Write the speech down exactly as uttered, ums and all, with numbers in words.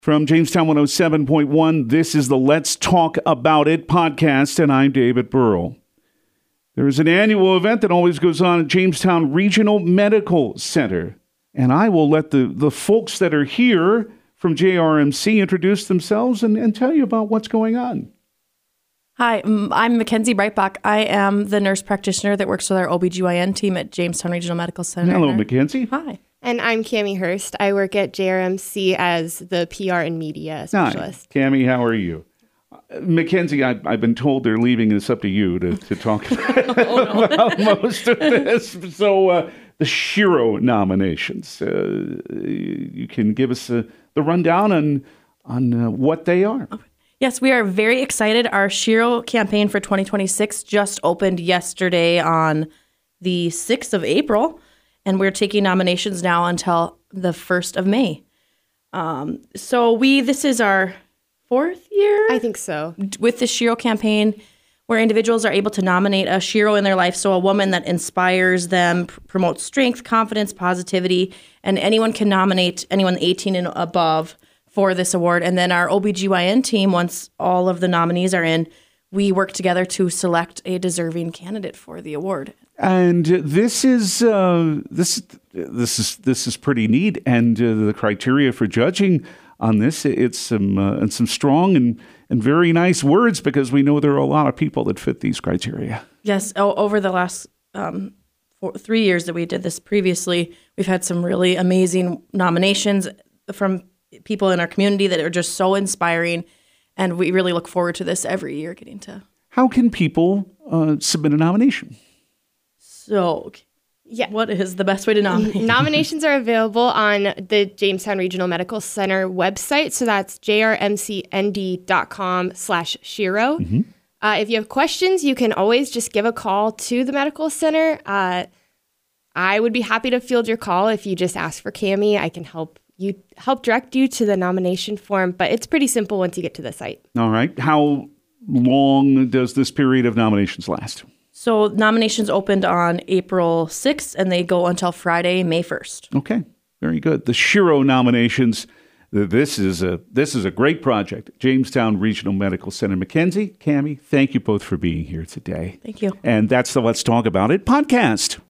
From Jamestown one oh seven point one, this is the Let's Talk About It podcast, and I'm David Burrell. There is an annual event that always goes on at Jamestown Regional Medical Center, and I will let the, the folks that are here from J R M C introduce themselves and, and tell you about what's going on. Hi, I'm Mackenzie Breitbach. I am the nurse practitioner that works with our O B G Y N team at Jamestown Regional Medical Center. Hello, Mackenzie. Hi. And I'm Cammie Hurst. I work at J R M C as the P R and media specialist. Hi, Cammie, how are you? Uh, Mackenzie, I, I've been told they're leaving this up to you to, to talk about, oh, no. about most of this. So uh, the Shiro nominations, uh, you can give us uh, the rundown on, on uh, what they are. Okay. Yes, we are very excited. Our Shiro campaign for twenty twenty-six just opened yesterday on the sixth of April. And we're taking nominations now until the first of May. Um, so we, this is our fourth year? I think so. With the Shiro campaign, where individuals are able to nominate a Shiro in their life. So a woman that inspires them, pr- promotes strength, confidence, positivity, and anyone can nominate anyone eighteen and above for this award. And then our O B G Y N team, once all of the nominees are in, we work together to select a deserving candidate for the award. And this is uh, this this is this is pretty neat. And uh, the criteria for judging on this, it's some uh, and some strong and, and very nice words, because we know there are a lot of people that fit these criteria. Yes, o- over the last um, four, three years that we did this previously, we've had some really amazing nominations from people in our community that are just so inspiring, and we really look forward to this every year. Getting to how can people uh, submit a nomination? So, yeah. What is the best way to nominate? Nominations are available on the Jamestown Regional Medical Center website. So that's jrmcnd.com slash Shiro. Mm-hmm. Uh, if you have questions, you can always just give a call to the medical center. Uh, I would be happy to field your call. If you just ask for Cammie, I can help you help direct you to the nomination form. But it's pretty simple once you get to the site. All right. How long does this period of nominations last? So nominations opened on April sixth, and they go until Friday, May first. Okay, very good. The Shiro nominations. This is a this is a great project. Jamestown Regional Medical Center. Mackenzie, Cammie, thank you both for being here today. Thank you. And that's the Let's Talk About It podcast.